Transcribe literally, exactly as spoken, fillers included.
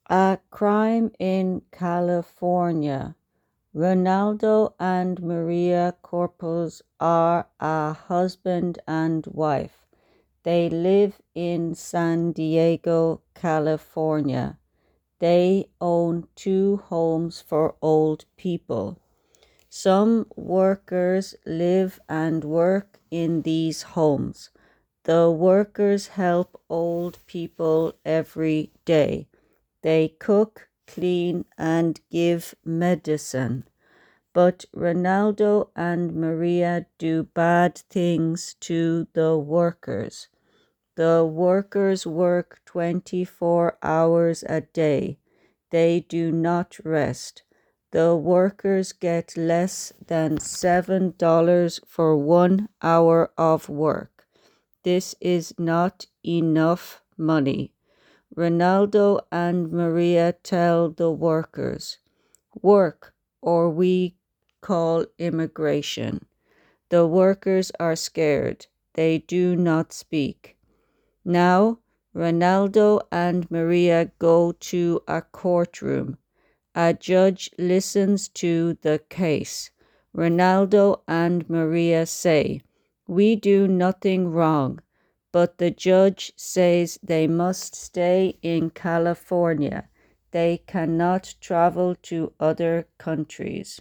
A crime in California. Ronaldo and Maria Corpus are a husband and wife. They live in San Diego, California. They own two homes for old people. Some workers live and work in these homes. The workers help old people every day. They cook, clean, and give medicine. But Ronaldo and Maria do bad things to the workers. The workers work twenty-four hours a day. They do not rest. The workers get less than seven dollars for one hour of work. This is not enough money. Ronaldo and Maria tell the workers, "Work, or we call immigration." The workers are scared. They do not speak. Now, Ronaldo and Maria go to a courtroom. A judge listens to the case. Ronaldo and Maria say, "We do nothing wrong," but the judge says they must stay in California. They cannot travel to other countries.